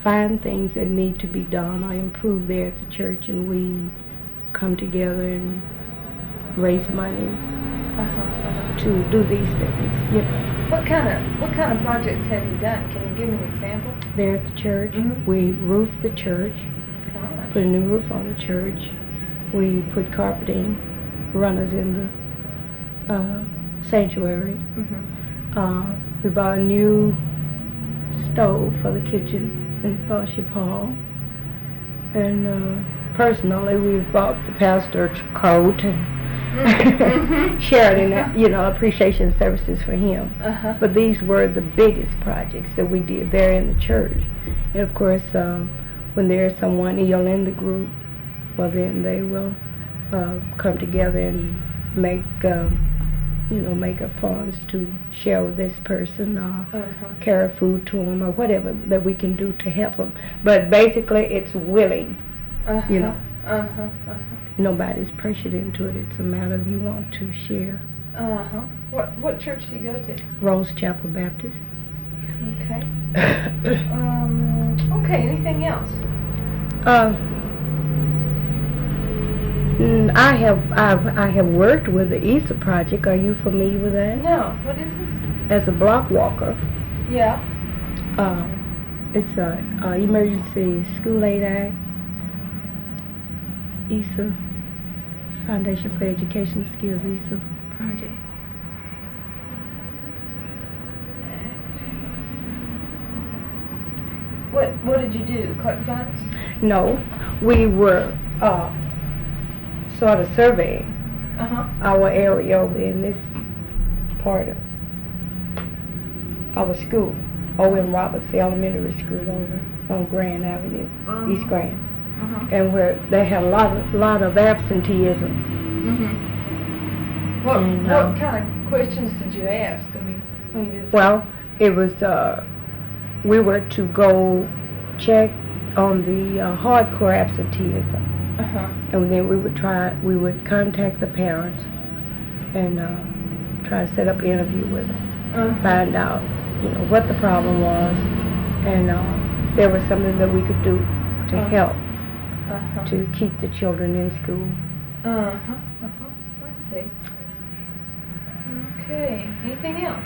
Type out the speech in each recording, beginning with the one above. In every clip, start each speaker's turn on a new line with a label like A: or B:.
A: find things that need to be done or improved there at the church, and we come together and raise money to do these things. You know.
B: What kind of projects have you done? Can you give me an example?
A: There at the church, we roofed the church, put a new roof on the church. We put carpeting runners in the sanctuary. We bought a new stove for the kitchen in the fellowship hall. And personally, we've bought the pastor a coat and shared in that, appreciation services for him. But these were the biggest projects that we did there in the church. And of course, when there's someone ill in the group, well, then they will come together and make up funds to share with this person, carry food to them, or whatever that we can do to help them. But basically, it's willing, Nobody's pressured into it. It's a matter of you want to share.
B: What church do you go to?
A: Rose Chapel Baptist.
B: Okay. Okay, anything else?
A: I have worked with the ESA project. Are you familiar with that?
B: No. What is this?
A: As a block walker.
B: Yeah.
A: It's a Emergency School Aid Act. ESA, Foundation for Education Skills, ESA project.
B: What did you do? Collect funds?
A: No, we were sort of surveying our area over in this part of our school, O.M. Roberts Elementary School over on Grand Avenue, East Grand, and where they had a lot of absenteeism.
B: What kind of questions did you ask? I mean, when you did
A: well, it was we were to go check on the hardcore absenteeism. And then we would contact the parents and try to set up an interview with them, find out, what the problem was, and there was something that we could do to help to keep the children in school.
B: I see. Okay. Anything else?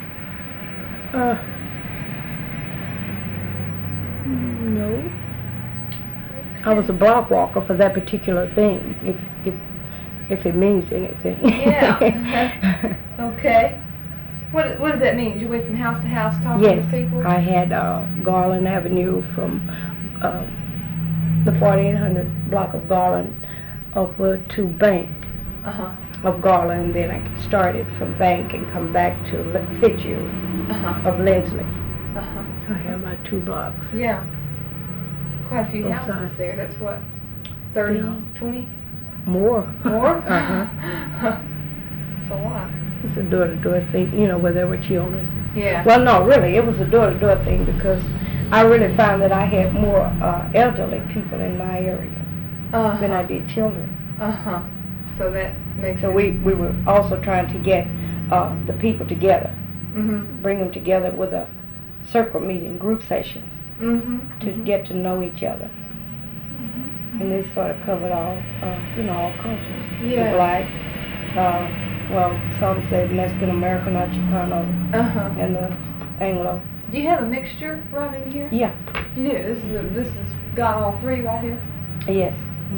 A: No. I was a block walker for that particular thing, if it means anything.
B: Yeah. Okay. What does that mean? You went from house to house talking to people?
A: Yes. I had Garland Avenue from the 4800 block of Garland over to Bank of Garland. Then I started from Bank and come back to Fitzgerald of Leslie. So I have about 2 blocks.
B: Yeah. Quite a few houses there. That's what, 30, 20?
A: More.
B: More? That's a lot.
A: It's a door-to-door thing, where there were children.
B: Yeah.
A: Well, no, really, it was a door-to-door thing because I really found that I had more elderly people in my area than I did children.
B: So that makes
A: So we were also trying to get the people together, bring them together with a circle meeting, group sessions, to get to know each other. And this sort of covered all, all cultures.
B: Yeah.
A: The black, some say Mexican American or Chicano, and the Anglo.
B: Do you have a mixture right in here?
A: Yeah.
B: You do. This has got all 3 right here.
A: Yes.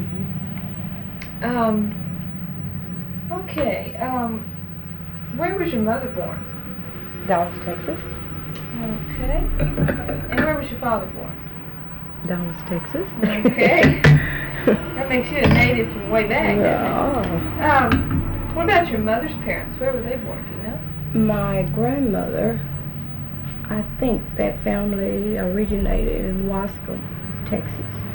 B: Okay. Where was your mother born?
A: Dallas, Texas.
B: Okay. And where was your father born?
A: Dallas, Texas.
B: Okay. That makes you a native from way back, doesn't it? What about your mother's parents? Where were they born, do you know?
A: My grandmother, I think that family originated in Wasco, Texas.